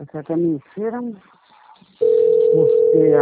Você até me encheram, porque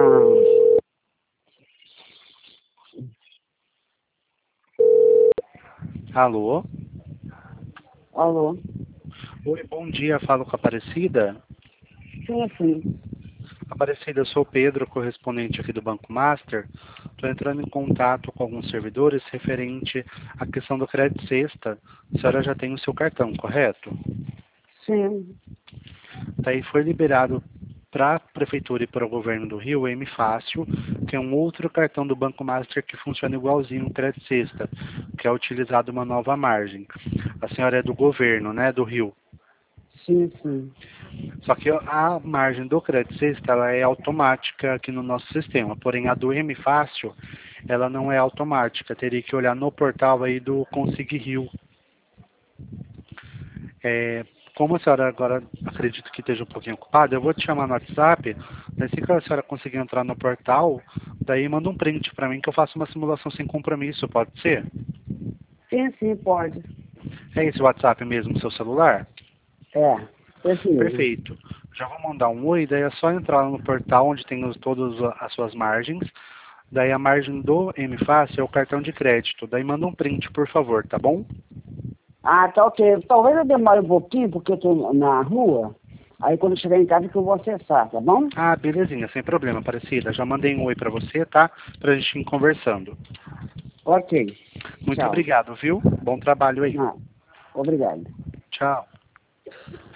Alô? Alô? Oi, bom dia, falo com a Aparecida. Sim, sim. Aparecida, eu sou o Pedro, correspondente aqui do Banco Master. Estou entrando em contato com alguns servidores referente à questão do crédito sexta. A senhora já tem o seu cartão, correto? Sim. Daí foi liberado para a Prefeitura e para o Governo do Rio o M Fácil, que é um outro cartão do Banco Master que funciona igualzinho o crédito sexta, que é utilizado uma nova margem. A senhora é do governo, né, do Rio. Sim, sim. Só que a margem do crédito sexta ela é automática aqui no nosso sistema, porém a do M Fácil ela não é automática, teria que olhar no portal aí do Consig Rio. Como a senhora agora acredito que esteja um pouquinho ocupada, eu vou te chamar no WhatsApp, daí assim que a senhora conseguir entrar no portal, daí manda um print para mim que eu faço uma simulação sem compromisso, pode ser? Sim, sim, pode. É esse o WhatsApp mesmo no seu celular? É, esse mesmo. Perfeito. Já vou mandar um oi, daí é só entrar no portal onde tem todas as suas margens. Daí a margem do MFácil é o cartão de crédito. Daí manda um print, por favor, tá bom? Ah, tá ok. Talvez eu demore um pouquinho, porque eu tô na rua. Aí quando eu chegar em casa que eu vou acessar, tá bom? Ah, belezinha, sem problema, Aparecida. Já mandei um oi pra você, tá? Pra gente ir conversando. Ok. Muito Tchau. obrigado, viu? Bom trabalho aí. Ah, obrigado. Tchau.